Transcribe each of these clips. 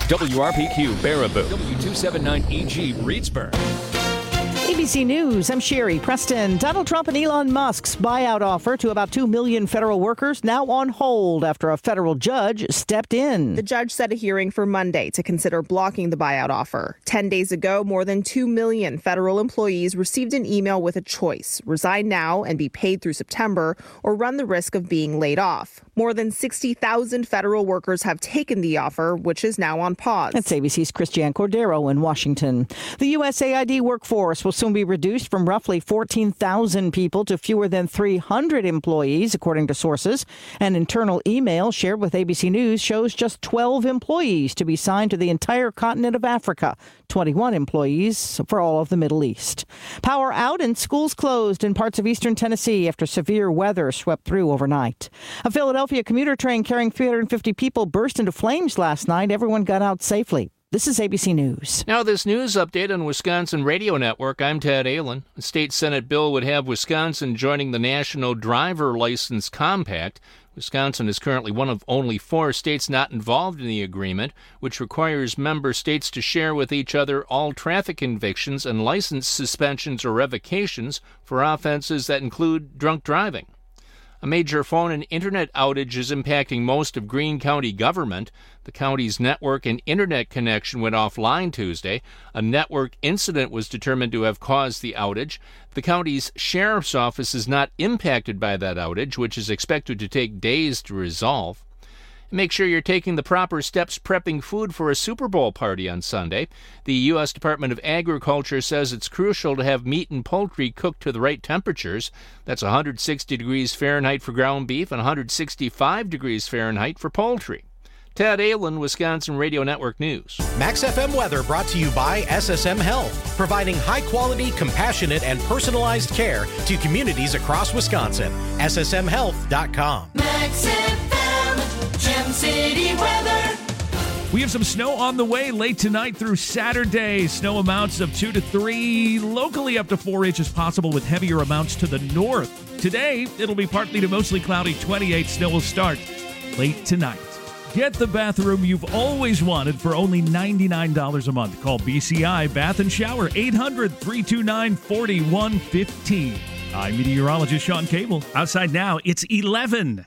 WRPQ Baraboo, W279EG Reedsburg. ABC News, I'm Sherry Preston. Donald Trump and Elon Musk's buyout offer to about 2 million federal workers now on hold after a federal judge stepped in. The judge set a hearing for Monday to consider blocking the buyout offer. 10 days ago, more than 2 million federal employees received an email with a choice: resign now and be paid through September, or run the risk of being laid off. More than 60,000 federal workers have taken the offer, which is now on pause. That's ABC's Christiane Cordero in Washington. The USAID workforce will soon be reduced from roughly 14,000 people to fewer than 300 employees, according to sources. An internal email shared with ABC News shows just 12 employees to be signed to the entire continent of Africa, 21 employees for all of the Middle East. Power out and schools closed in parts of eastern Tennessee after severe weather swept through overnight. A Philadelphia commuter train carrying 350 people burst into flames last night. Everyone got out safely. This is ABC News. Now this news update on Wisconsin Radio Network. I'm Ted Allen. A state Senate bill would have Wisconsin joining the National Driver License Compact. Wisconsin is currently one of only 4 states not involved in the agreement, which requires member states to share with each other all traffic convictions and license suspensions or revocations for offenses that include drunk driving. A major phone and internet outage is impacting most of Greene County government. The county's network and internet connection went offline Tuesday. A network incident was determined to have caused the outage. The county's sheriff's office is not impacted by that outage, which is expected to take days to resolve. Make sure you're taking the proper steps prepping food for a Super Bowl party on Sunday. The U.S. Department of Agriculture says it's crucial to have meat and poultry cooked to the right temperatures. That's 160 degrees Fahrenheit for ground beef and 165 degrees Fahrenheit for poultry. Ted Allen, Wisconsin Radio Network News. Max FM weather brought to you by SSM Health, providing high-quality, compassionate, and personalized care to communities across Wisconsin. SSMHealth.com. Max FM, Gem City weather. We have some snow on the way late tonight through Saturday. Snow amounts of 2 to 3, locally up to 4 inches possible with heavier amounts to the north. Today, it'll be partly to mostly cloudy, 28. Snow will start late tonight. Get the bathroom you've always wanted for only $99 a month. Call BCI Bath and Shower, 800-329-4115. I'm meteorologist Sean Cable. Outside now, it's 11.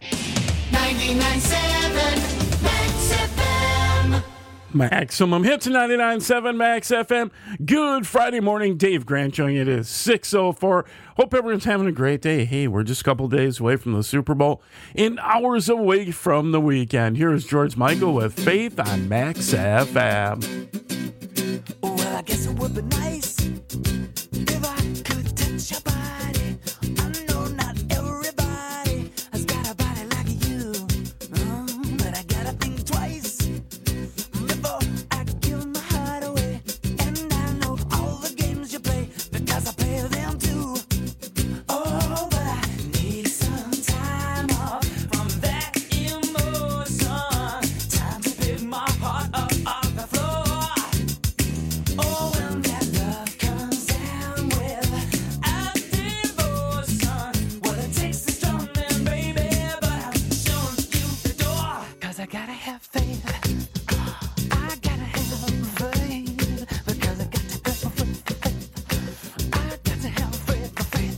99.7 Max FM. Maximum hits 99.7 Max FM. Good Friday morning. Dave Grant showing it is 6:04. Hope everyone's having a great day. Hey, we're just a couple days away from the Super Bowl and hours away from the weekend. Here is George Michael with Faith on Max FM. Well, I guess it would be nice if I could touch your body. I know not everybody has got a body like you, but I gotta think twice before I give my heart away. And I know all the games you play because I play them too. Oh, but I need some time off from that emotion. Time to pick my heart up off the floor. Oh, when that love comes down without devotion, well, it takes a strong man, baby, but I'm showing you the door. 'Cause I gotta have faith. I gotta have faith. Because I got to have faith. I got to have faith.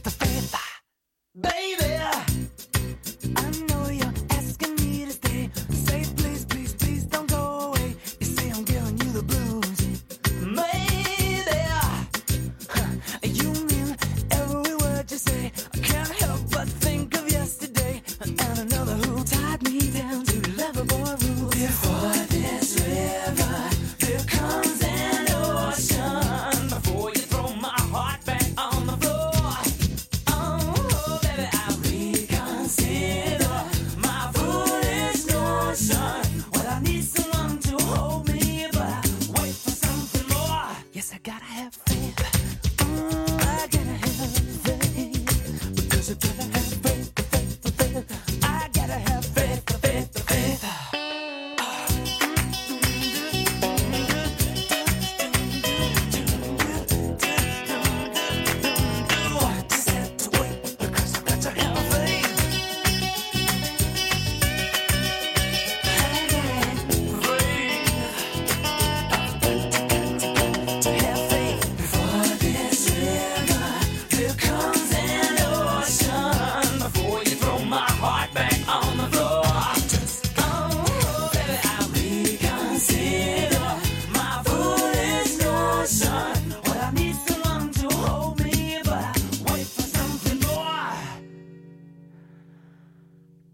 Baby, I know you're asking me to stay. Say please, please, please don't go away. You say I'm giving you the blues. Maybe you mean every word you say. I can't help but think of yesterday and another who tied me down to lovable rules. Before this river, there comes an ocean. Before you throw my heart back on the floor. Oh, baby, I reconsider my foolish notion. Well, I need someone to hold me, but I wait for something more. Yes, I gotta have faith. I gotta have faith. Because I gotta have faith. I gotta have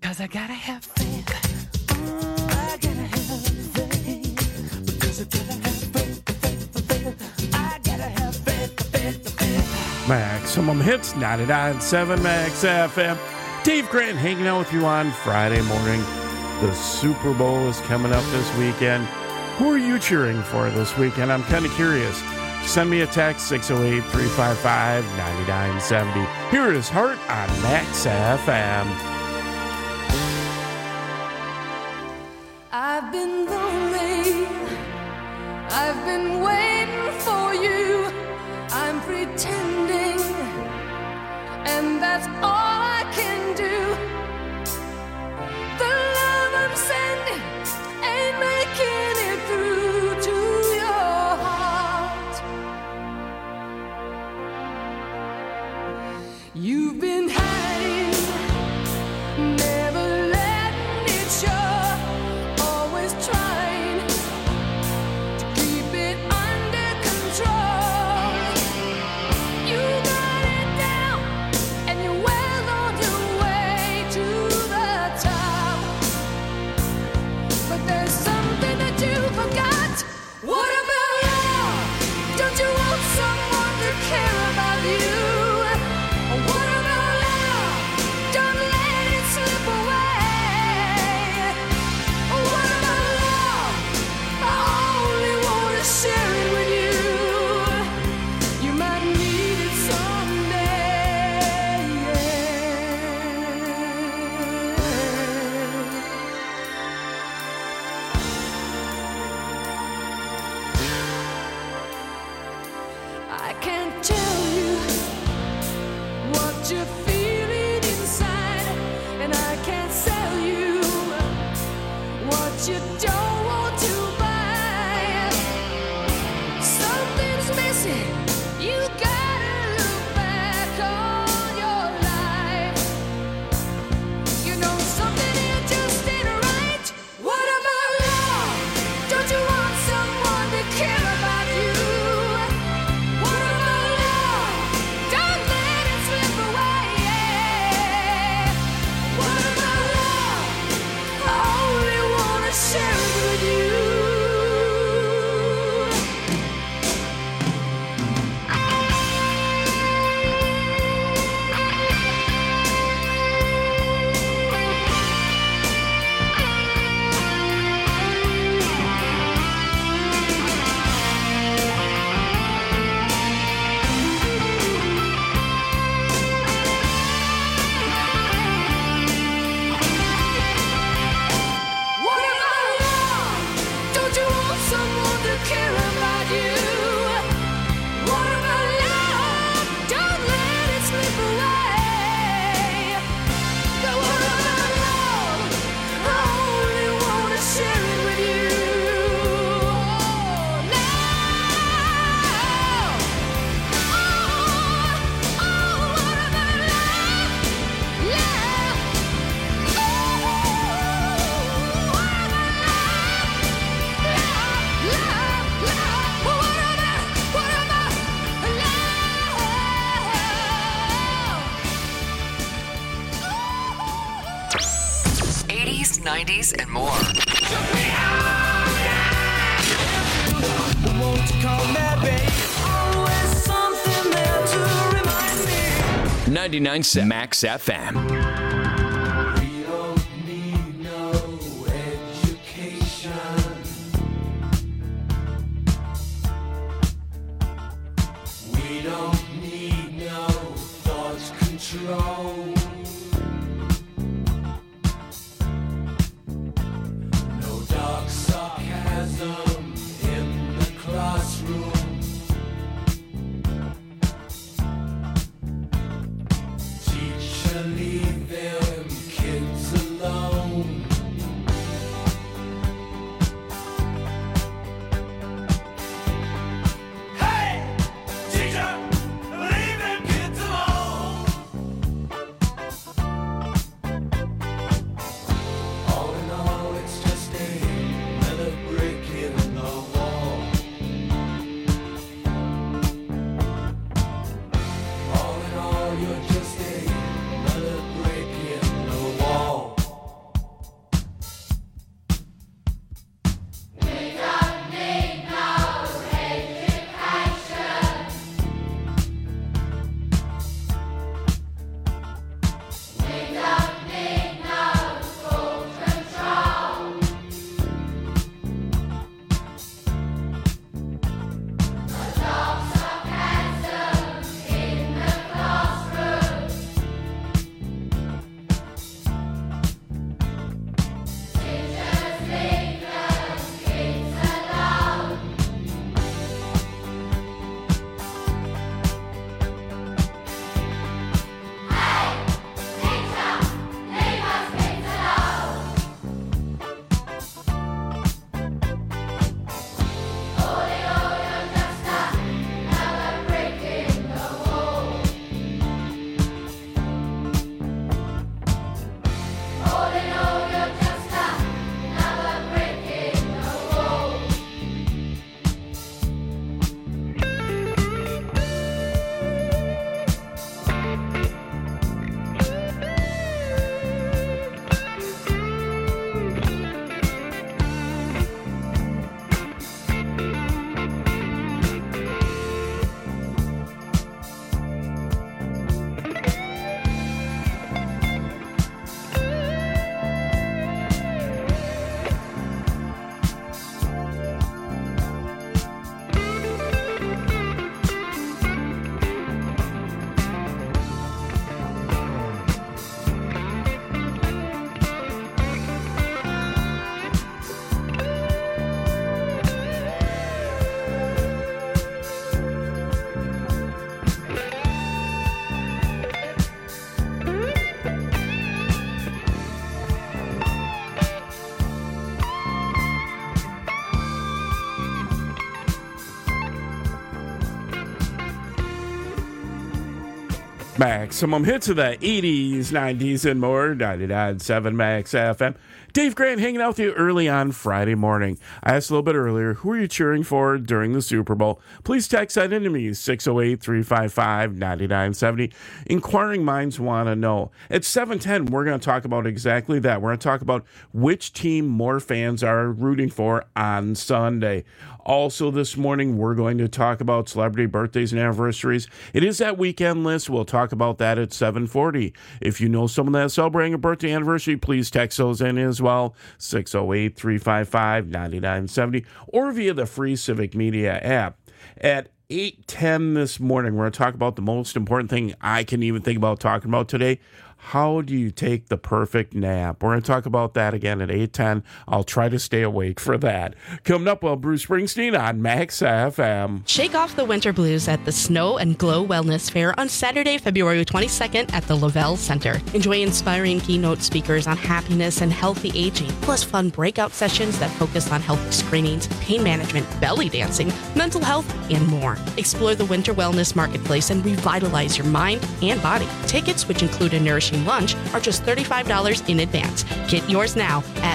'cause I gotta have faith. I gotta have faith, because I gotta have faith. I gotta have faith. Maximum Hits, 99.7 Max FM. Dave Grant hanging out with you on Friday morning. The Super Bowl is coming up this weekend. Who are you cheering for this weekend? I'm kind of curious. Send me a text, 608-355-9970. Here is Heart on Max FM. I've been lonely. I've been waiting for you. I'm pretending, and that's all I can do. The love I'm sending ain't making it through to your heart. You've been hiding, never letting it show, always trying to keep it under control. You got it down, and you're well on your way to the top. But there's something that you forgot. What about love? Don't you want someone to care about you? What about love? Don't let it slip away. What about love? I only want to share it with you. You might need it someday. I can't tell you what you're feeling inside, and I can't sell you what you don't want to buy. Something's missing. You gotta look back on your life. You know something here just ain't right. What about love? Don't you want someone to care about you? What about love? Don't let it slip away. What about love? I only wanna share it with you. What about love? Don't you want someone to care about you? What about love? Don't let it slip away. What about love? I only want to share it with you. What about love? Love. '80s, '90s, and more. Won't you call me, babe? Always something there to remind me. 99.7 Max FM. We don't need no education. We don't need no thought control. No dark sarcasm in the classroom. Teacher, leave it Maximum hits of the 80s, 90s, and more. 99.7 Max FM. Dave Grant hanging out with you early on Friday morning. I asked a little bit earlier, who are you cheering for during the Super Bowl? Please text that into me, 608-355-9970. Inquiring minds want to know. At 7:10, we're going to talk about exactly that. We're going to talk about which team more fans are rooting for on Sunday. Also this morning, we're going to talk about celebrity birthdays and anniversaries. It is that weekend list. We'll talk about that at 7:40. If you know someone that's celebrating a birthday anniversary, please text those in as well, 608-355-9970, or via the free Civic Media app. At 8:10 this morning, we're going to talk about the most important thing I can even think about talking about today. How do you take the perfect nap? We're going to talk about that again at 8:10. I'll try to stay awake for that. Coming up, Bruce Springsteen on Max FM. Shake off the winter blues at the Snow and Glow Wellness Fair on Saturday, February 22nd at the Lavelle Center. Enjoy inspiring keynote speakers on happiness and healthy aging, plus fun breakout sessions that focus on health screenings, pain management, belly dancing, mental health, and more. Explore the winter wellness marketplace and revitalize your mind and body. Tickets, which include a nourishing lunch, are just $35 in advance. Get yours now at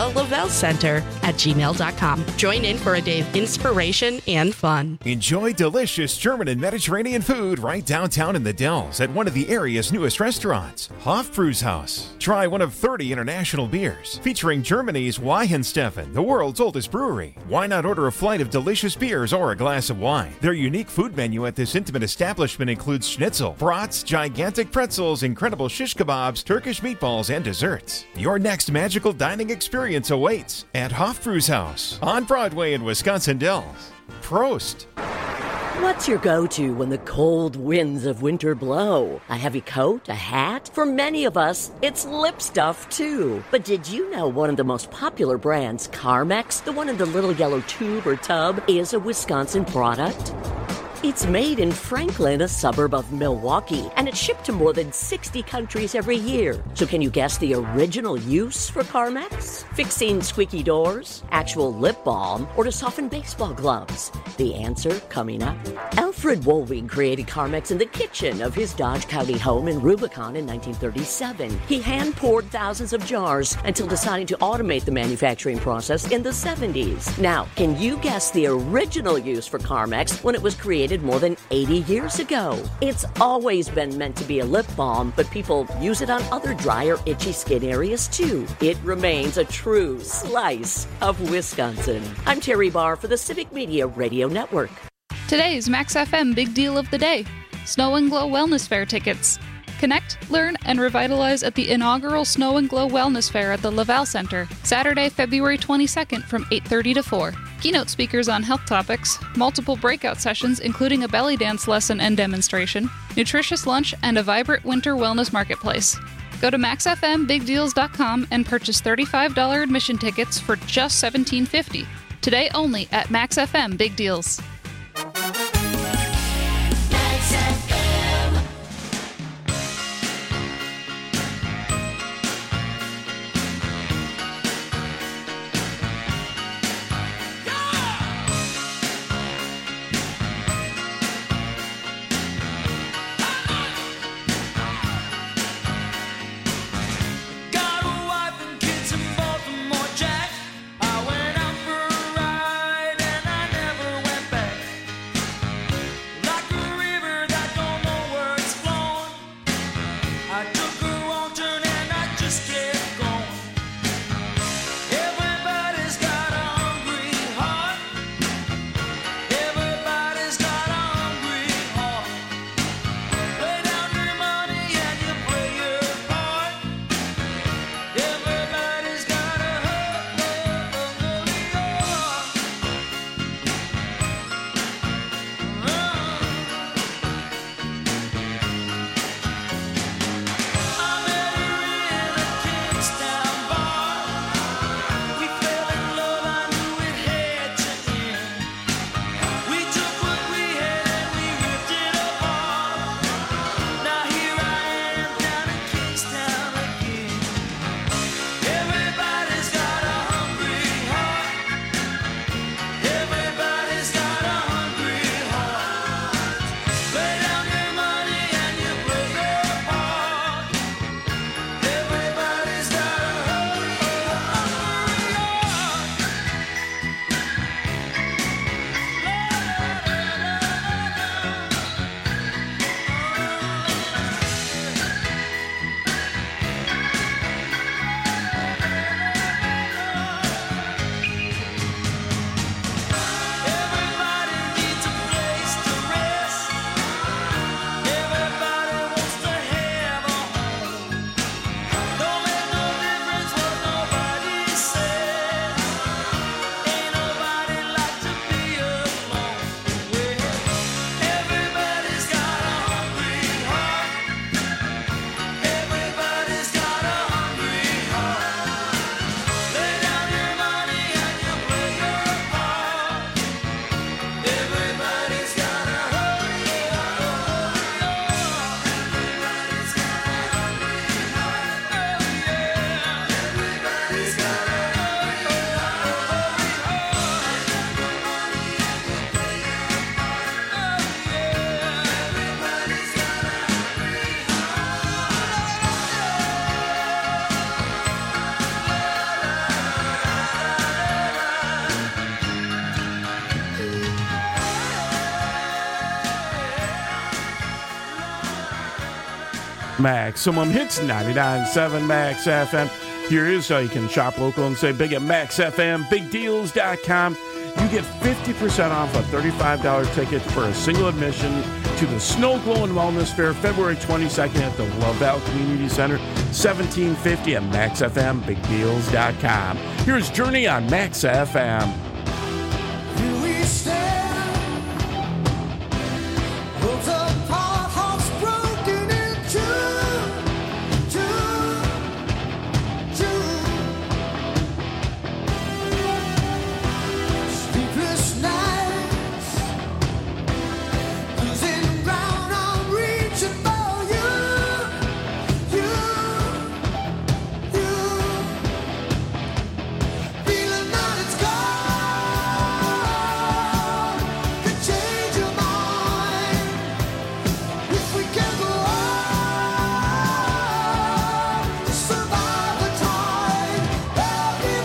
thelavellecenter@gmail.com. Join in for a day of inspiration and fun. Enjoy delicious German and Mediterranean food right downtown in the Dells at one of the area's newest restaurants, Hofbrauhaus. Try one of 30 international beers featuring Germany's Weihenstephan, the world's oldest brewery. Why not order a flight of delicious beers or a glass of wine? Their unique food menu at this intimate establishment includes schnitzel, brats, gigantic pretzels, incredible shish kebabs, Turkish meatballs, and desserts. Your next magical dining experience awaits at Hofbrauhaus on Broadway in Wisconsin Dells. Prost! What's your go-to when the cold winds of winter blow? A heavy coat? A hat? For many of us, it's lip stuff, too. But did you know one of the most popular brands, Carmex, the one in the little yellow tube or tub, is a Wisconsin product? It's made in Franklin, a suburb of Milwaukee, and it's shipped to more than 60 countries every year. So can you guess the original use for Carmex? Fixing squeaky doors, actual lip balm, or to soften baseball gloves? The answer coming up. Alfred Woolwing created Carmex in the kitchen of his Dodge County home in Rubicon in 1937. He hand-poured thousands of jars until deciding to automate the manufacturing process in the 70s. Now, can you guess the original use for Carmex when it was created more than 80 years ago? It's always been meant to be a lip balm, but people use it on other dry or itchy skin areas too. It remains a true slice of Wisconsin. I'm Terry Barr for the Civic Media Radio Network. Today's Max FM Big Deal of the Day: Snow and Glow Wellness Fair tickets. Connect, learn, and revitalize at the inaugural Snow and Glow Wellness Fair at the Lavelle Center, Saturday, February 22nd from 8:30 to 4. Keynote speakers on health topics, multiple breakout sessions including a belly dance lesson and demonstration, nutritious lunch, and a vibrant winter wellness marketplace. Go to maxfmbigdeals.com and purchase $35 admission tickets for just $17.50. Today only at Max FM Big Deals. Maximum Hits 99.7 Max FM. Here is how you can shop local and save big at Max FM, bigdeals.com. You get 50% off a $35 ticket for a single admission to the Snow Glow and Wellness Fair, February 22nd at the Lavelle Community Center, 1750 at maxfmbigdeals.com. Here's Journey on Max FM. Here we stand, worlds apart, hearts broken in two. Sleepless nights, losing ground, I'm reaching for you. Feeling that it's gone, could change your mind. If we can go on to survive the tide, they'll be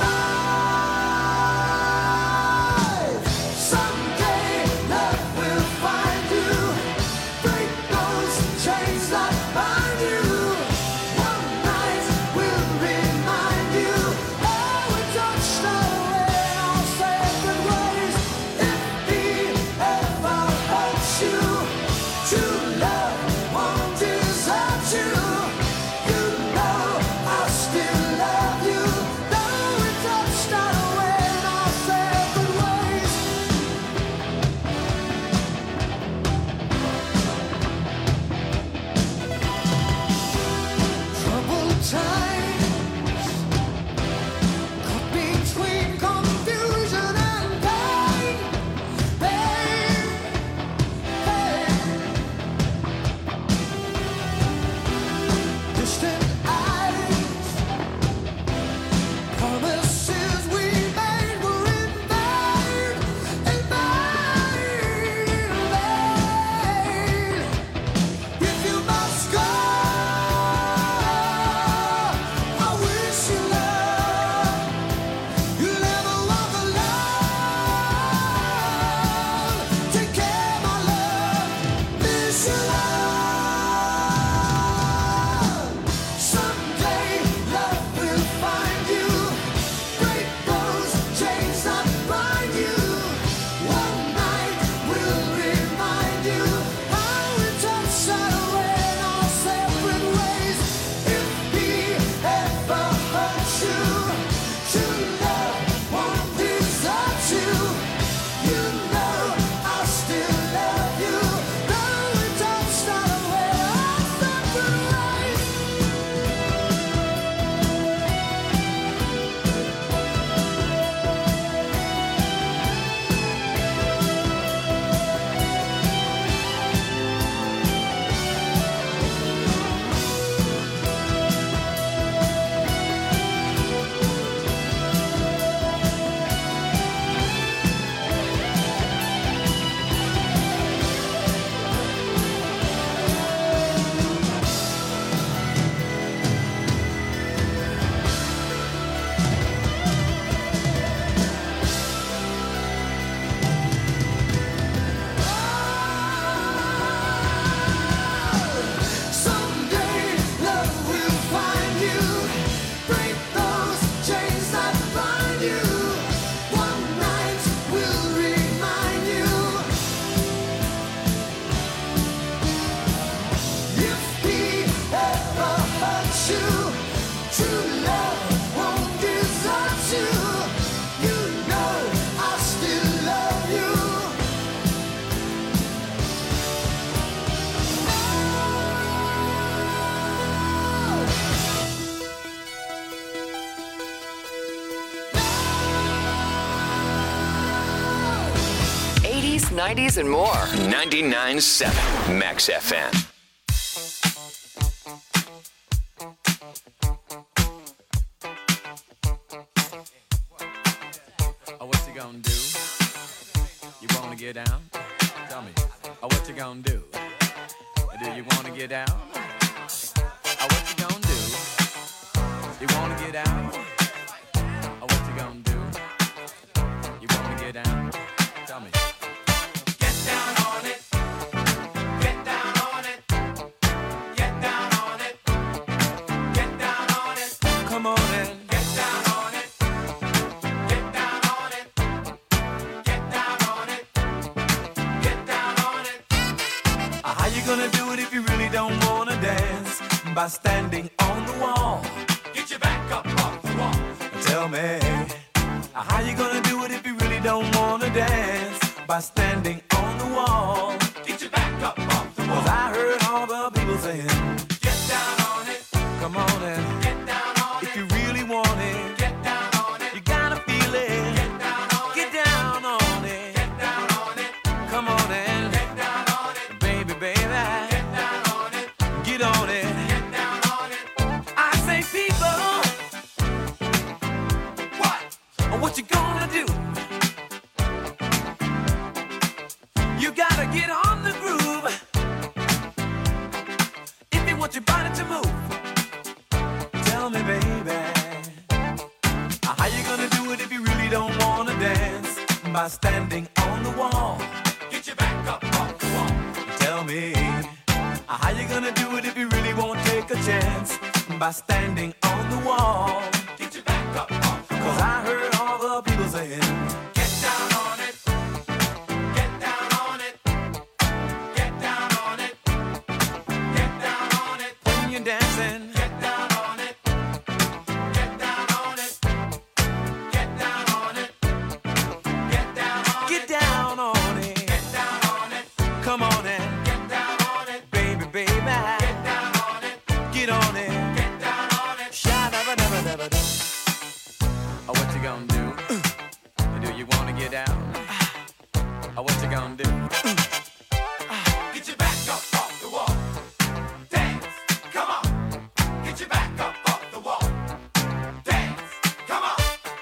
mine. Someday love will find you, break those chains that bind you. One night will remind you how we touched away our sacred ways. If he ever hurts you, true love won't desert you. You know I still love you, though we touched away our sacred ways. Troubled times, caught between confusion and pain. Distant eyes, promises we made were in vain, in vain. If you must go, I wish you luck. You'll never walk alone. Take care, my love. Miss you, love. Someday love will find you. Break those chains that bind you. One night will remind you how we touched away in our separate ways. If he ever hurts you, true love won't desert you. You know I still love you, though we touched away our separate ways. Someday love will find you. Break those chains that bind you. One night will remind you. If he ever hurts you, true love won't desert you. You know I still love you. '80s, '90s, and more. 99.7 Max FM. Oh, what you gonna do? You wanna get down? Tell me. Oh, what you gonna do? Do you wanna get down? Oh, what you gonna do? You wanna get down? Oh, what you gonna do? You wanna get down? Tell me. Get down on it. Get down on it. Get down on it. by standing on the wall. Get your back up off the wall. Tell me, how you gonna do it if you really don't wanna dance? By standing on the wall. Get your back up off the wall. 'Cause I heard all the people saying, get down on it. Come on and get down on it. If you really want it, get down on it. You gotta feel it. Get down on it. Get down on it. Get down on it. Come on and get down on it. Baby, baby. Get down on it. Get on it. Get down on it. I say people, what you gonna do? You gotta get on the groove if you want your body to move. Tell me, baby, how you gonna do it if you really don't wanna dance? By standing on the wall. Get your back up off the wall. Tell me, how you gonna do it if you really won't take a chance? By standing on the wall. Get your back up off the wall. 'Cause I heard all the people saying, get down on it. Get down on it. Get down on it. Get down on it. When you're dancing, get down on it. Get down on it. Get down on it. Get down on it. Get down on it. Get down on it. Come on and get down on it. Baby, baby. Get down on it. Get on it. Get down on it. Sha-da-ba-da-ba-da-ba-da. What you gonna do? Do you wanna get down? What you gonna do? Get your back up off the wall. Dance, come on. Get your back up off the wall. Dance, come on.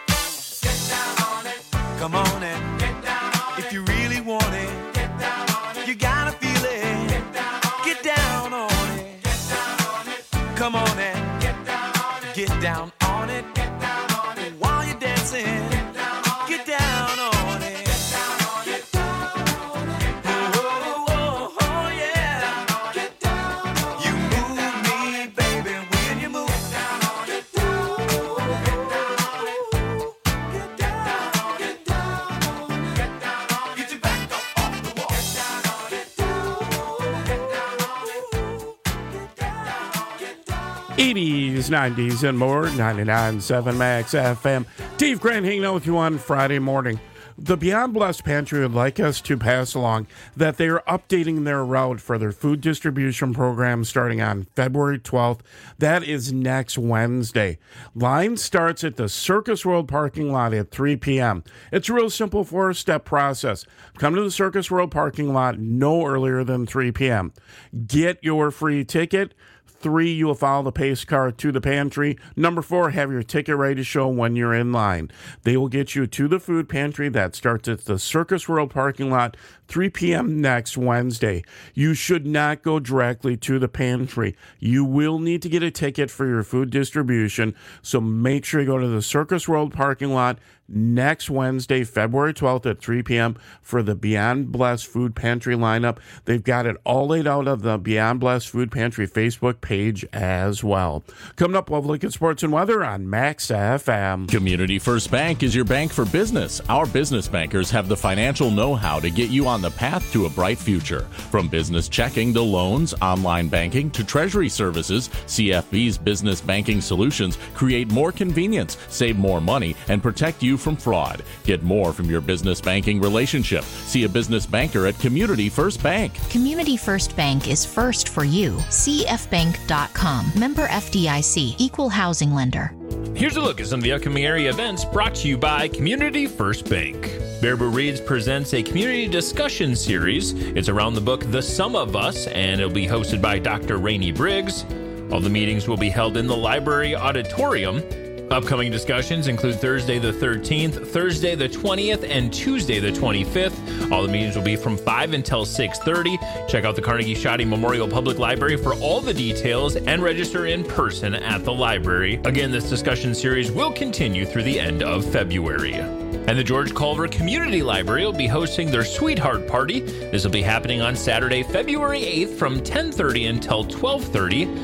Get down on it. Come on and get down on it. If you really want it, get down on it. You gotta feel it. Get down on it. Get down on it. Get down on it. Come on and get down on it. Get down on it. Get down on it. While you're dancing, get down on it. Get down on it. Get down on it. Get down on it. Oh, oh, oh, yeah. Get down on it. You move me, baby, when you move. Get down on it. Get down on it. Get down on it. Get down on it. Get down on it. Get down on it. Get your back up off the wall. Get down on it. Get down on it. Get down on it. Get down. Get down. 80s, 90s, and more. 99.7 Max FM. Dave Grant hanging out with you on Friday morning. The Beyond Blessed Pantry would like us to pass along that they are updating their route for their food distribution program starting on February 12th. That is next Wednesday. Line starts at the Circus World parking lot at 3 p.m. It's a real simple 4-step process. Come to the Circus World parking lot no earlier than 3 p.m. Get your free ticket. 3, you will follow the pace car to the pantry. Number 4, have your ticket ready to show when you're in line. They will get you to the food pantry that starts at the Circus World parking lot 3 p.m. next Wednesday. You should not go directly to the pantry. You will need to get a ticket for your food distribution, so make sure you go to the Circus World parking lot next Wednesday, February 12th at 3 p.m. for the Beyond Blessed Food Pantry lineup. They've got it all laid out on the Beyond Blessed Food Pantry Facebook page as well. Coming up, we'll have a look at sports and weather on Max FM. Community First Bank is your bank for business. Our business bankers have the financial know-how to get you on the path to a bright future. From business checking to loans, online banking to treasury services, CFB's business banking solutions create more convenience, save more money, and protect you from fraud. Get more from your business banking relationship. See a business banker at Community First Bank. Community First Bank is first for you. CFBank.com. Member FDIC. Equal housing lender. Here's a look at some of the upcoming area events brought to you by Community First Bank. Baraboo Reads presents a community discussion series. It's around the book The Sum of Us, and it'll be hosted by Dr. Rainey Briggs. All the meetings will be held in the library auditorium. Upcoming discussions include Thursday the 13th, Thursday the 20th, and Tuesday the 25th. All the meetings will be from 5 until 6:30. Check out the Carnegie Shoddy Memorial Public Library for all the details and register in person at the library. Again, this discussion series will continue through the end of February. And the George Culver Community Library will be hosting their Sweetheart Party. This will be happening on Saturday, February 8th from 10:30 until 12:30.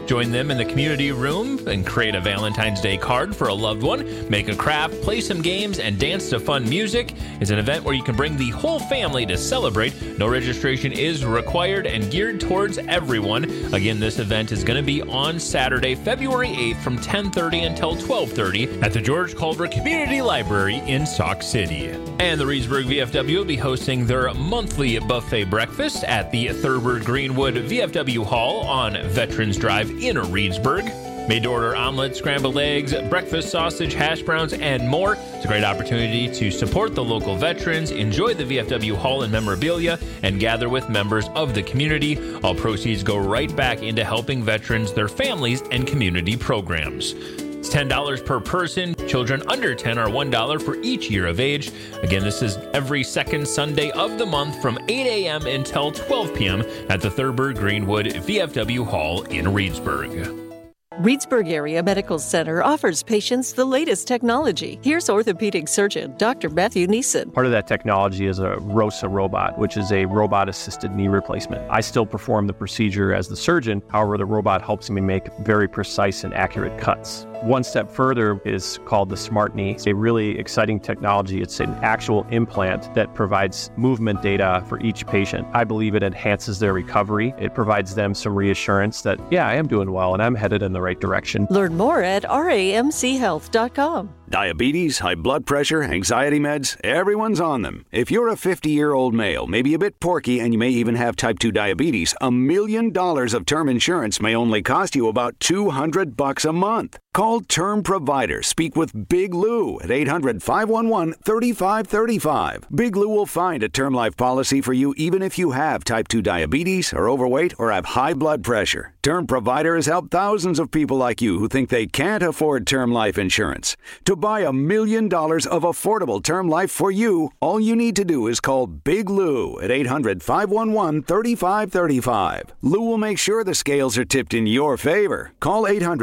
Join them in the community room and create a Valentine's Day card for a loved one, make a craft, play some games, and dance to fun music. It's an event where you can bring the whole family to celebrate. No registration is required and geared towards everyone. Again, this event is going to be on Saturday, February 8th from 10:30 until 12:30 at the George Culver Community Library in Sauk City. And the Reedsburg VFW will be hosting their monthly buffet breakfast at the Thurber Greenwood VFW Hall on Veterans Drive in Reedsburg. Made-to-order omelets, scrambled eggs, breakfast sausage, hash browns, and more. It's a great opportunity to support the local veterans, enjoy the VFW Hall and memorabilia, and gather with members of the community. All proceeds go right back into helping veterans, their families, and community programs. It's $10 per person. Children under 10 are $1 for each year of age. Again, this is every second Sunday of the month from 8 a.m. until 12 p.m. at the Thurber Greenwood VFW Hall in Reedsburg. Reedsburg Area Medical Center offers patients the latest technology. Here's orthopedic surgeon Dr. Matthew Neeson. Part of that technology is a ROSA robot, which is a robot-assisted knee replacement. I still perform the procedure as the surgeon. However, the robot helps me make very precise and accurate cuts. One step further is called the Smart Knee. It's a really exciting technology. It's an actual implant that provides movement data for each patient. I believe it enhances their recovery. It provides them some reassurance that, yeah, I am doing well and I'm headed in the right direction. Learn more at ramchealth.com. Diabetes, high blood pressure, anxiety meds, everyone's on them. If you're a 50-year-old male, maybe a bit porky, and you may even have type 2 diabetes, $1 million of term insurance may only cost you about $200 a month. Call Term Provider. Speak with Big Lou at 800-511-3535. Big Lou will find a term life policy for you even if you have type 2 diabetes, are overweight, or have high blood pressure. Term Provider has helped thousands of people like you who think they can't afford term life insurance. To buy $1 million of affordable term life for you, all you need to do is call Big Lou at 800-511-3535. Lou will make sure the scales are tipped in your favor. Call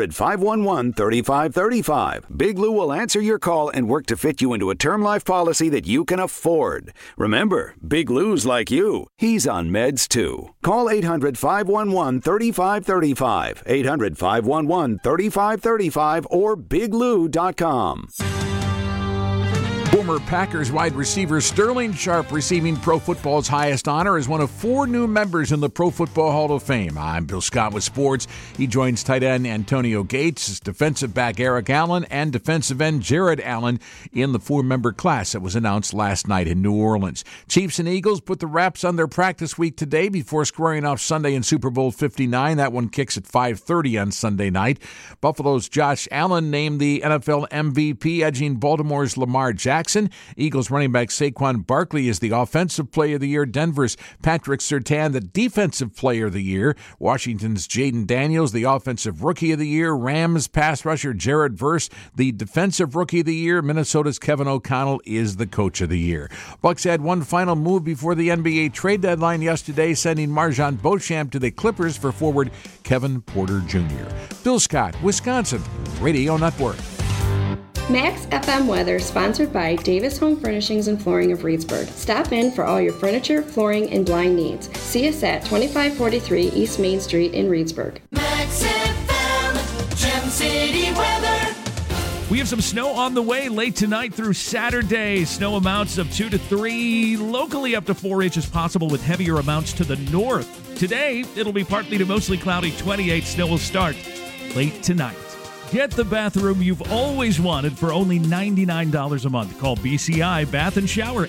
800-511-3535. Big Lou will answer your call and work to fit you into a term life policy that you can afford. Remember, Big Lou's like you. He's on meds too. Call 800-511-3535. 800-511-3535 or biglou.com. Former Packers wide receiver Sterling Sharp receiving Pro Football's highest honor as one of 4 new members in the Pro Football Hall of Fame. I'm Bill Scott with sports. He joins tight end Antonio Gates, defensive back Eric Allen, and defensive end Jared Allen in the 4-member class that was announced last night in New Orleans. Chiefs and Eagles put the wraps on their practice week today before squaring off Sunday in Super Bowl 59. That one kicks at 5:30 on Sunday night. Buffalo's Josh Allen named the NFL MVP, edging Baltimore's Lamar Jackson. Eagles running back Saquon Barkley is the Offensive Player of the Year. Denver's Patrick Surtain, the Defensive Player of the Year. Washington's Jaden Daniels, the Offensive Rookie of the Year. Rams pass rusher Jared Verse, the Defensive Rookie of the Year. Minnesota's Kevin O'Connell is the Coach of the Year. Bucks had one final move before the NBA trade deadline yesterday, sending Marjan Beauchamp to the Clippers for forward Kevin Porter Jr. Bill Scott, Wisconsin Radio Network. Max FM weather sponsored by Davis Home Furnishings and Flooring of Reedsburg. Stop in for all your furniture, flooring, and blind needs. See us at 2543 East Main Street in Reedsburg. Max FM, Gem City weather. We have some snow on the way late tonight through Saturday. Snow amounts of 2 to 3, locally up to 4 inches possible with heavier amounts to the north. Today, it'll be partly to mostly cloudy, 28. Snow will start late tonight. Get the bathroom you've always wanted for only $99 a month. Call BCI Bath and Shower,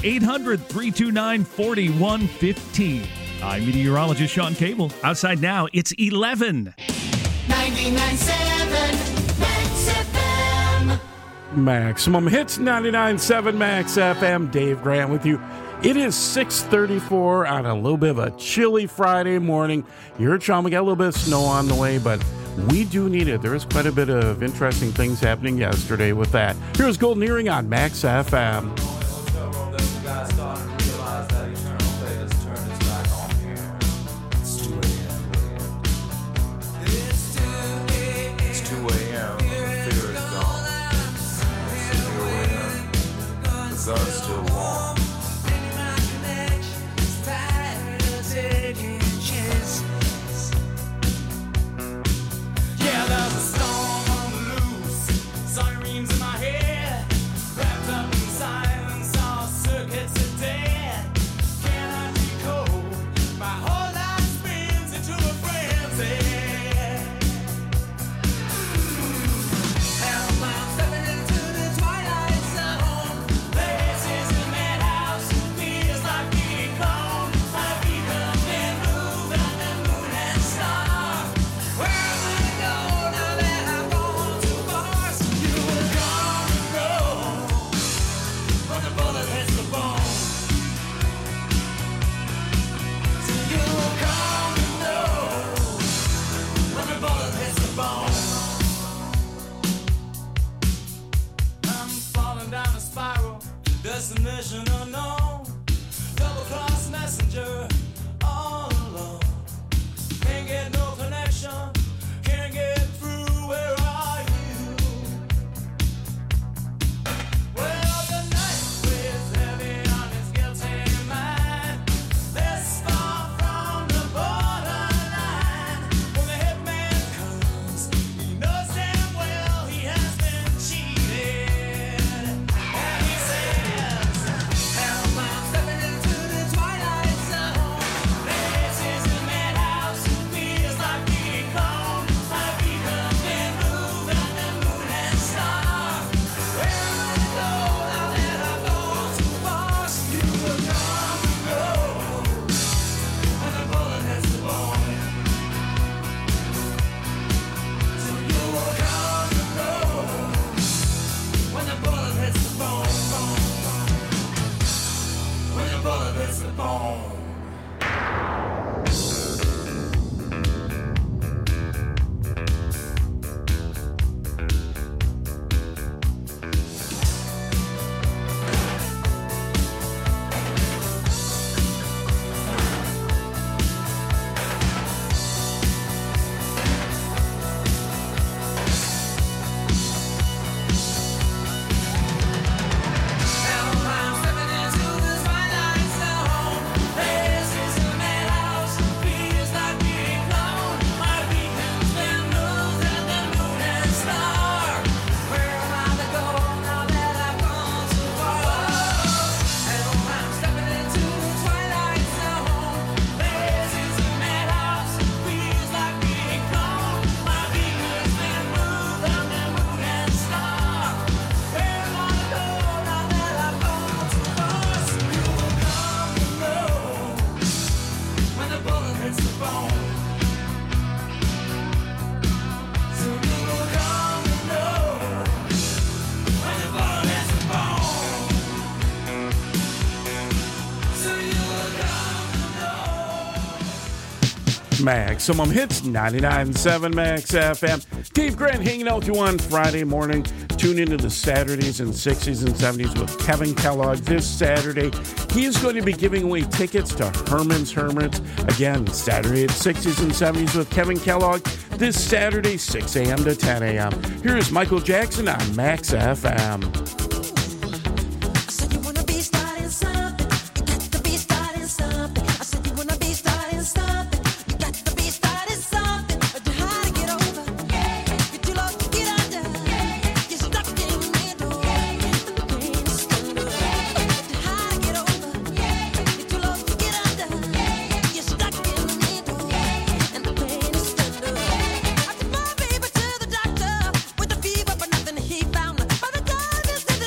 800-329-4115. I'm meteorologist Sean Cable. Outside now, it's 11. 99.7 Max FM. Maximum Hits 99.7 Max FM. Dave Grant with you. It is 6:34 on a little bit of a chilly Friday morning. You're chum. We got a little bit of snow on the way, but we do need it. There was quite a bit of interesting things happening yesterday with that. Here's Golden Earring on Max FM. destination unknown. Double-cross messenger, all alone. Can't get no connection, can't get through, where are you? Well, the night weighs heavy on his guilty mind. This far from the borderline. When the hitman comes, he knows damn well he has been cheated. And he says, help, I'm stepping into the twilight zone. This is a madhouse, feels like being cold. My feet have been moved on the moon and star. Where am I to go now that I've gone too far? You will come and go when the bullet hits the bone. So you will come and go when the bullet hits the bone. When the bullet hits the bone. Maximum Hits 99.7 Max FM. Dave Grant hanging out with you on Friday morning. Tune into the Saturdays and 60s and 70s with Kevin Kellogg this Saturday. He is going to be giving away tickets to Herman's Hermits. Again, Saturday at 60s and 70s with Kevin Kellogg. This Saturday, 6 a.m. to 10 a.m. Here is Michael Jackson on Max FM. Baby to the doctor with a fever, but nothing he found. By the time this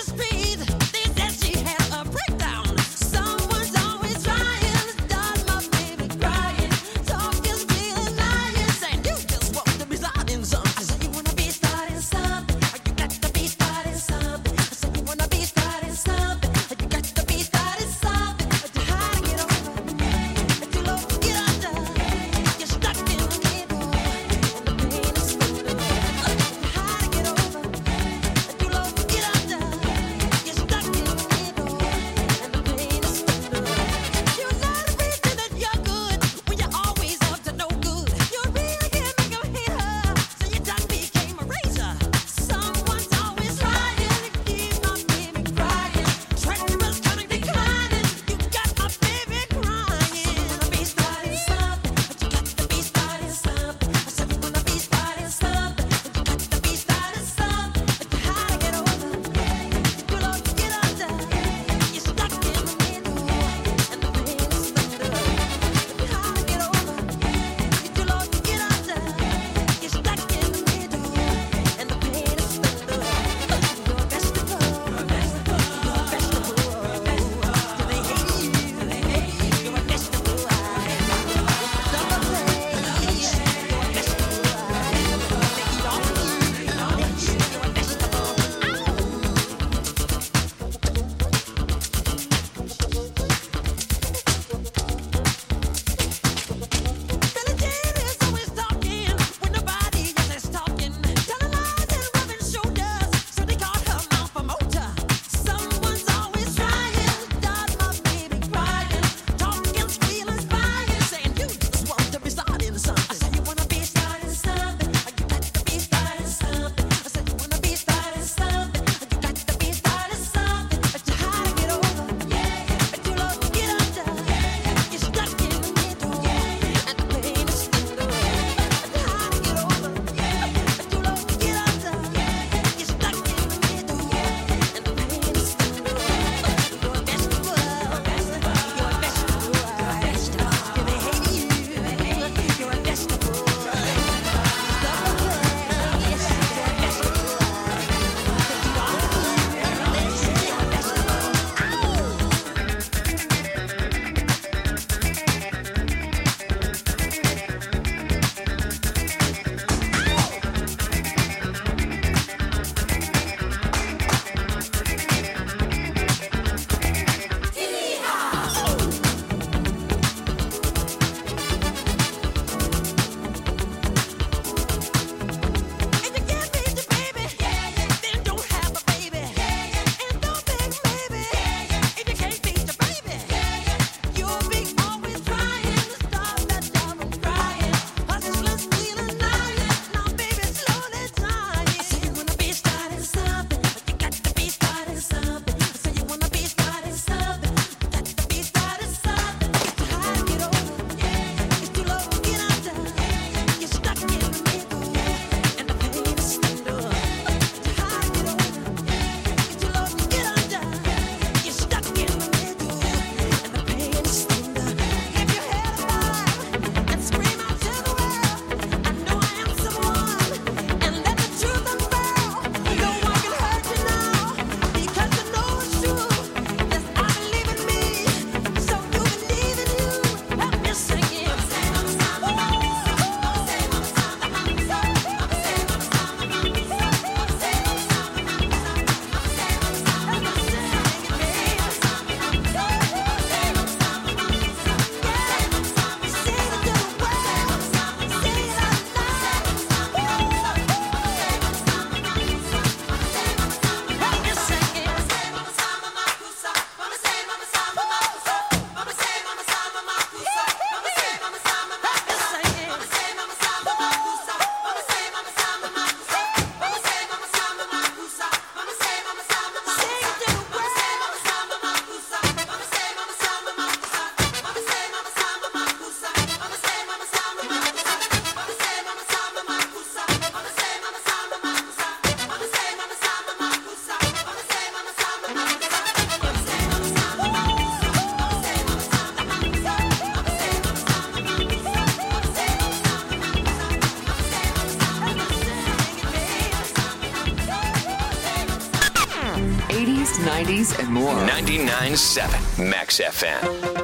80s, 90s, and more. 99.7 Max FM.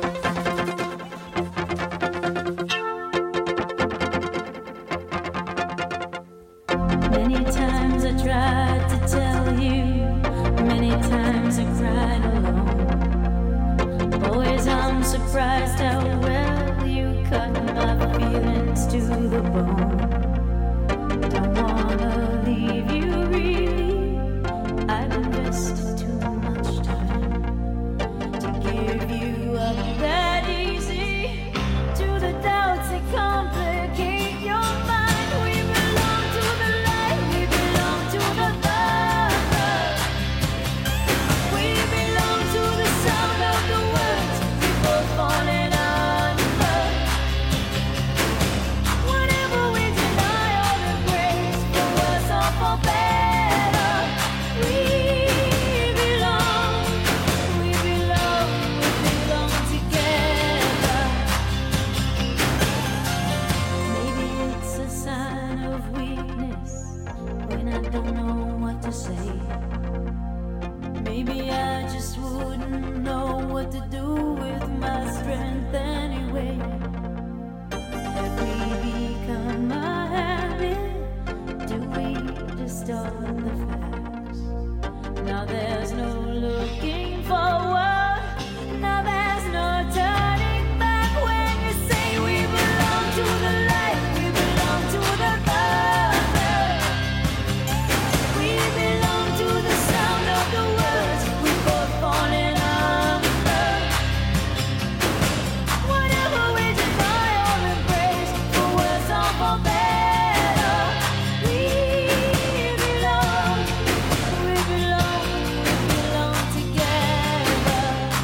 Many times I tried to tell you, many times I cried alone. Always I'm surprised how well you cut my feelings to the bone. Don't wanna leave you really, I've invested too much time to give you up that easy to the doubts that complicate your mind. We belong to the light, we belong to the love. We belong to the sound of the words we both falling under. Whatever we deny or embrace, for worse or for better, we belong together. Maybe it's a sign of weakness when I don't know what to say. Maybe I just wouldn't know what to do with my strength anyway. Have we become a habit? Do we distort the facts? Now there's no looking forward. Now there's no turning back when you say we belong to the light, we belong to the love. We belong to the sound of the words we both falling under. Whatever we deny or embrace, for worse or for better, we belong together.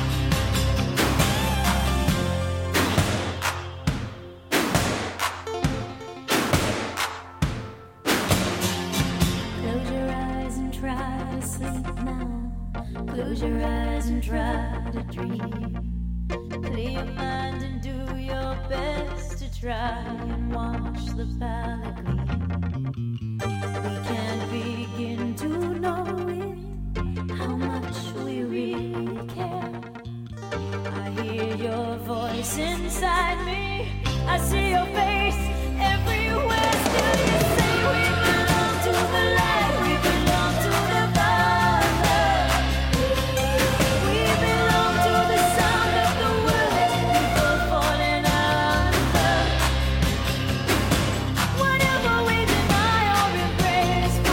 Close your eyes and try to sleep now. Close your eyes and try to dream. Clear your mind and do your best to try and watch the palette gleam. We can't begin to know it, how much we really care. I hear your voice inside me, I see your face everywhere. Still you say we belong to the light, we belong to the love. We belong to the sound of the words we both falling under. Whatever we deny or embrace,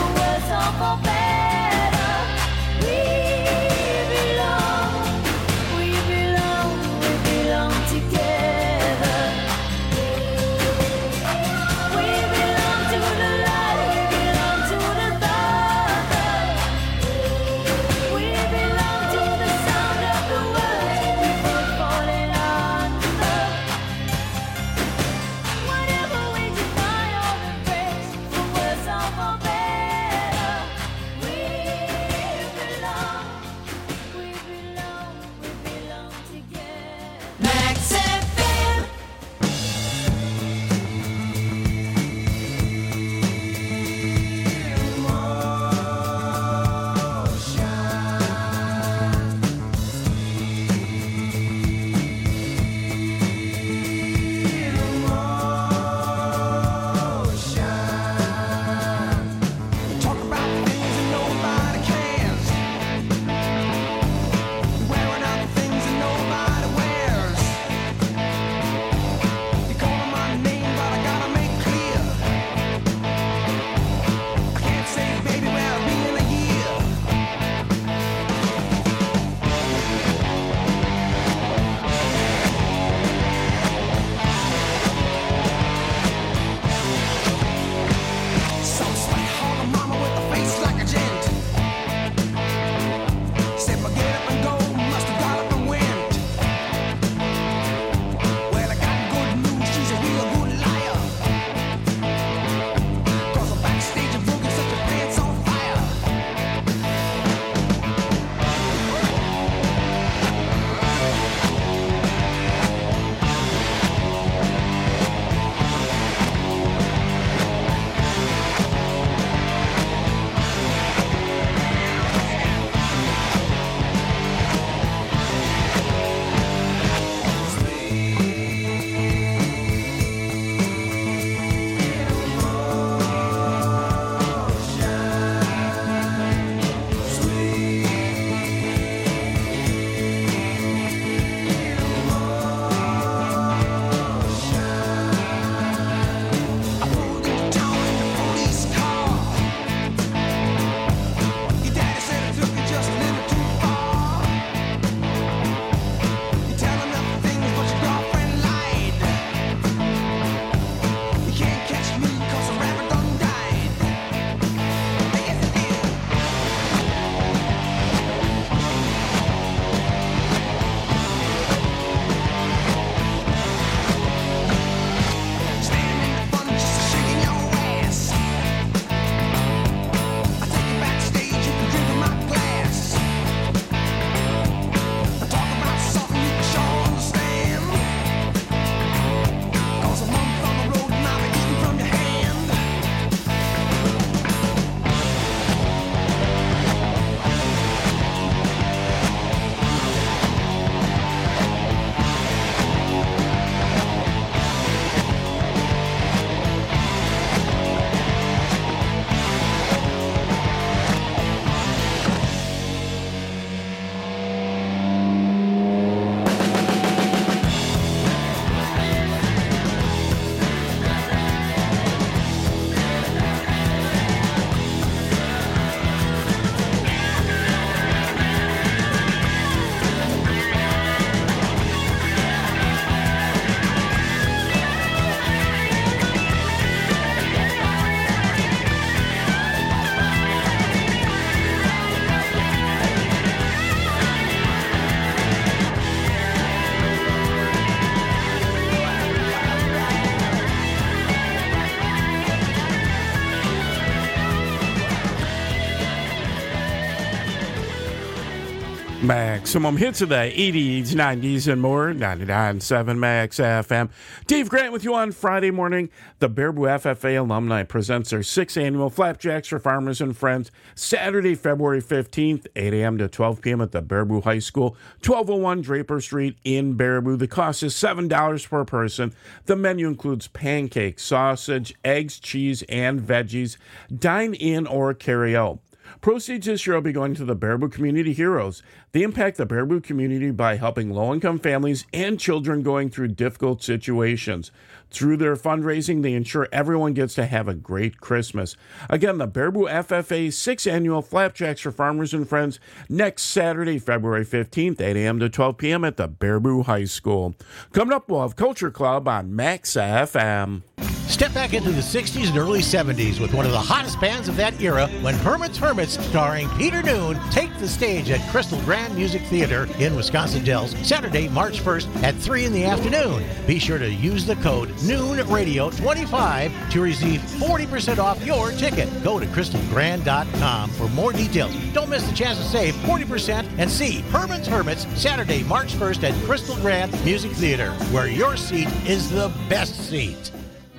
Maximum hits of the 80s, 90s, and more. 99.7 Max FM. Dave Grant with you on Friday morning. The Baraboo FFA alumni presents their 6th annual Flapjacks for Farmers and Friends, Saturday, February 15th, 8 a.m. to 12 p.m. at the Baraboo High School, 1201 Draper Street in Baraboo. The cost is $7 per person. The menu includes pancakes, sausage, eggs, cheese, and veggies. Dine in or carry out. Proceeds this year will be going to the Baraboo Community Heroes. They impact the Baraboo community by helping low-income families and children going through difficult situations. Through their fundraising, they ensure everyone gets to have a great Christmas. Again, the Baraboo FFA 6th Annual Flapjacks for Farmers and Friends next Saturday, February 15th, 8 a.m. to 12 p.m. at the Baraboo High School. Coming up, we'll have Culture Club on Max FM. Step back into the 60s and early 70s with one of the hottest bands of that era when Herman's Hermits, starring Peter Noon, take the stage at Crystal Grand Music Theater in Wisconsin Dells, Saturday, March 1st at 3 in the afternoon. Be sure to use the code NOONRADIO25 to receive 40% off your ticket. Go to crystalgrand.com for more details. Don't miss the chance to save 40% and see Herman's Hermits Saturday, March 1st at Crystal Grand Music Theater, where your seat is the best seat.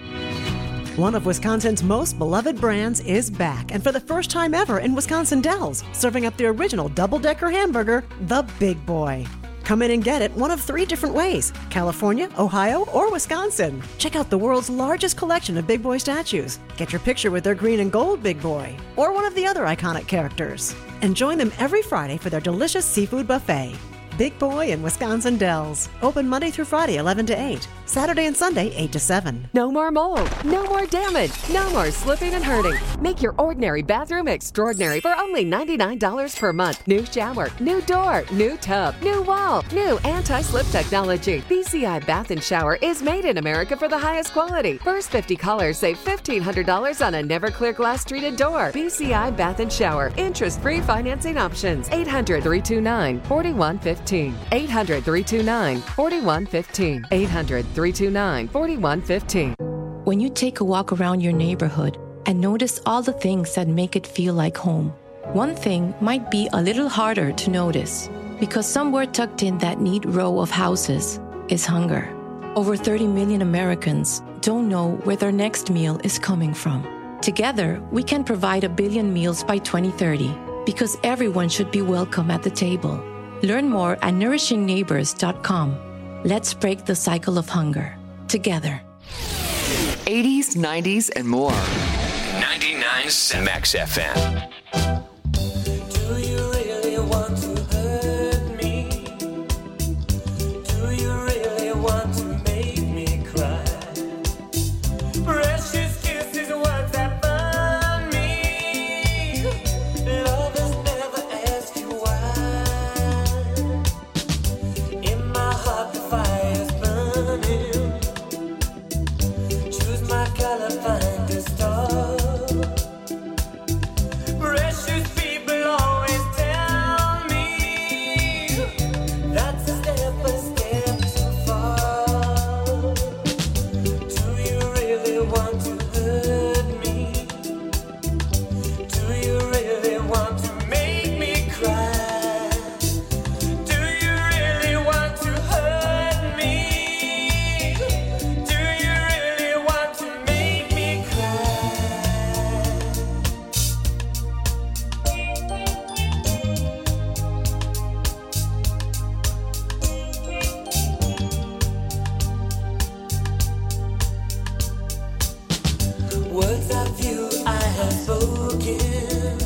One of Wisconsin's most beloved brands is back, and for the first time ever in Wisconsin Dells, serving up the original double-decker hamburger, the Big Boy. Come in and get it one of 3 different ways: California, Ohio, or Wisconsin. Check out the world's largest collection of Big Boy statues. Get your picture with their green and gold Big Boy, or one of the other iconic characters. And join them every Friday for their delicious seafood buffet. Big Boy in Wisconsin Dells. Open Monday through Friday, 11 to 8. Saturday and Sunday, 8 to 7. No more mold, no more damage, no more slipping and hurting. Make your ordinary bathroom extraordinary for only $99 per month. New shower, new door, new tub, new wall, new anti-slip technology. BCI Bath and Shower is made in America for the highest quality. First 50 callers save $1,500 on a Never-Clear glass treated door. BCI Bath and Shower. Interest-free financing options. 800-329-4115. 800-329-4115. 800-329-4115. When you take a walk around your neighborhood and notice all the things that make it feel like home, one thing might be a little harder to notice because somewhere tucked in that neat row of houses is hunger. Over 30 million Americans don't know where their next meal is coming from. Together, we can provide 1 billion meals by 2030 because everyone should be welcome at the table. Learn more at nourishingneighbors.com. Let's break the cycle of hunger together. 80s, 90s, and more. 99.7 Max FM. Do you really want to hurt me? Do you really want to make me cry? Precious kisses, words that burn me. Lovers never ask you why. In my heart the fire's burning. Choose my color, find a star. Precious people always tell me that's a step too far. Do you really want to hurt me? Do you really want to make me cry? Do you really want to hurt me? Do you really want to make me cry? Words of you I have spoken.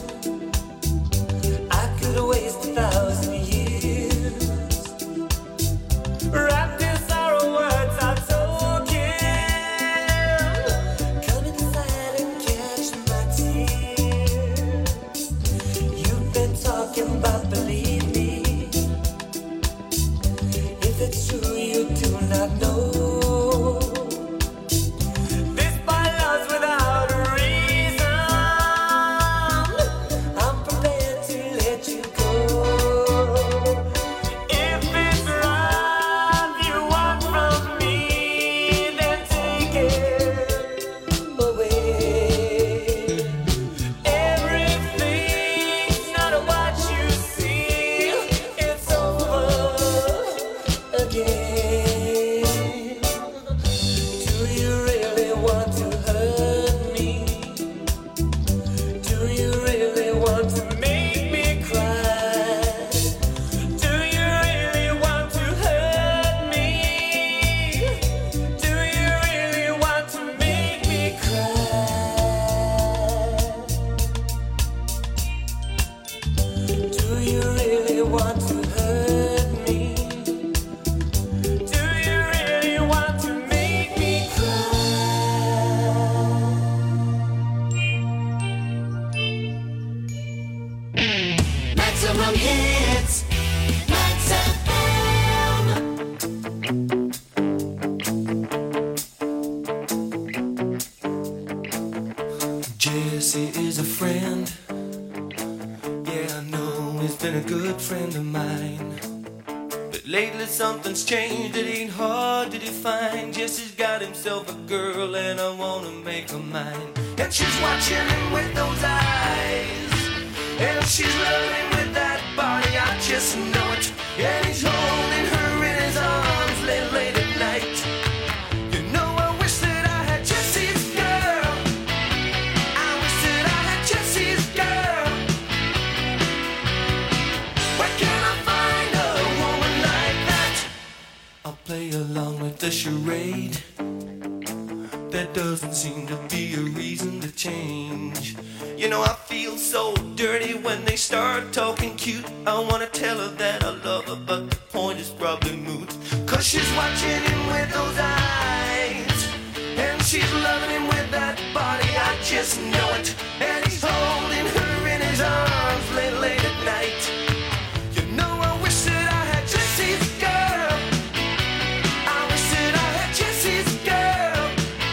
I could waste 1,000 years. Wrapped in sorrow, words are token. Come inside and catch my tears. You've been talking about, believe me. If it's true, you do not know. This by love's without a reason. I'm prepared to let you go. If it's love you want from me, then take it away. Everything's not what you see in want to hurt me? Do you really want to make me cry? Maximum hits. Max FM. Jesse is a friend. Yeah, I know he's been a good friend of mine. But lately something's changed, it ain't hard to define. Jesse's got himself a girl and I wanna make her mine. And she's watching him with those eyes, and she's loving him with that body, I just know it. And he's holding her in his arms late at night. You know I wish that I had Jesse's girl. I wish that I had Jesse's girl. Where can I find a woman like that? I'll play along with the charade. There doesn't seem to be a reason to change. You know I feel so dirty when they start talking cute. I wanna tell her that I love her, but the point is probably moot. Cause she's watching him with those eyes, and she's loving him with that body, I just know it. And he's holding her in his arms late at night. You know I wish that I had Jesse's girl. I wish that I had Jesse's girl.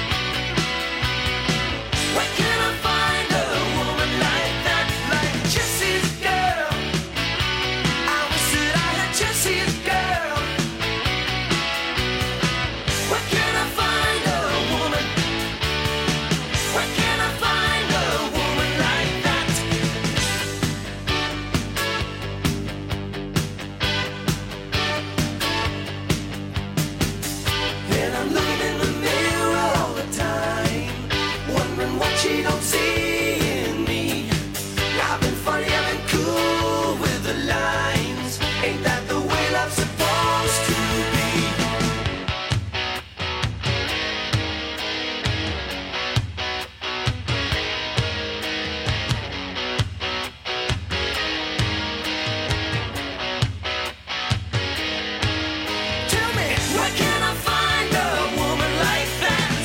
Where can I find a woman like that, like Jesse's girl? I wish that I had Jesse's girl. Where can I find a woman? Where can I find a woman like that? And I'm looking in the mirror all the time, wondering what she don't see in me. I've been funny, I've been cool with the lines. Ain't that the way love's supposed to be? Tell me, where can I find a woman like that?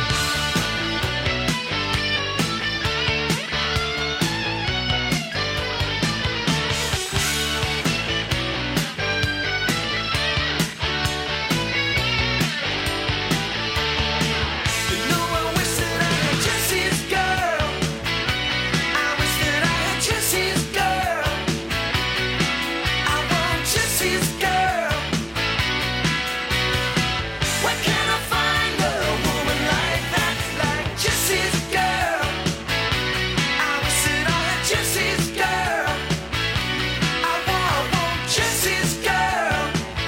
You know I wish that I had Jesse's girl. I wish that I had Jesse's girl. I want Jesse's girl. Where can I find a woman like that, like Jesse's girl? I wish that I had Jesse's girl. I want Jesse's girl.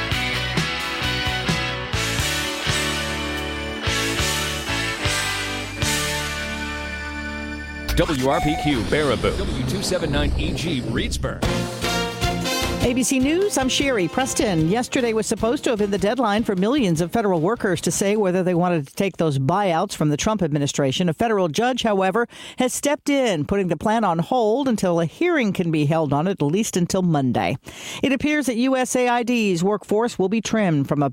WRPQ Baraboo, W279EG Reedsburg. ABC News, I'm Sherry Preston. Yesterday was supposed to have been the deadline for millions of federal workers to say whether they wanted to take those buyouts from the Trump administration. A federal judge, however, has stepped in, putting the plan on hold until a hearing can be held on it, at least until Monday. It appears that USAID's workforce will be trimmed from